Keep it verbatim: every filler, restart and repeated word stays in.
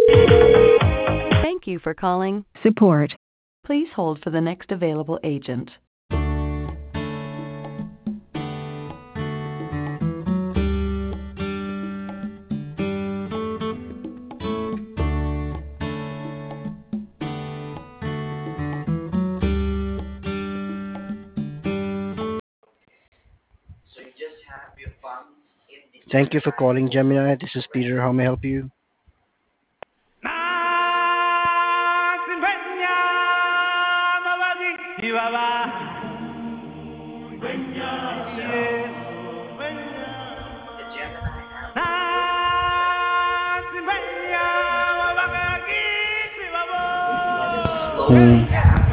Thank you for calling Support. Please hold for the next available agent. Thank you for calling Gemini. This is Peter. How may I help you? Hmm.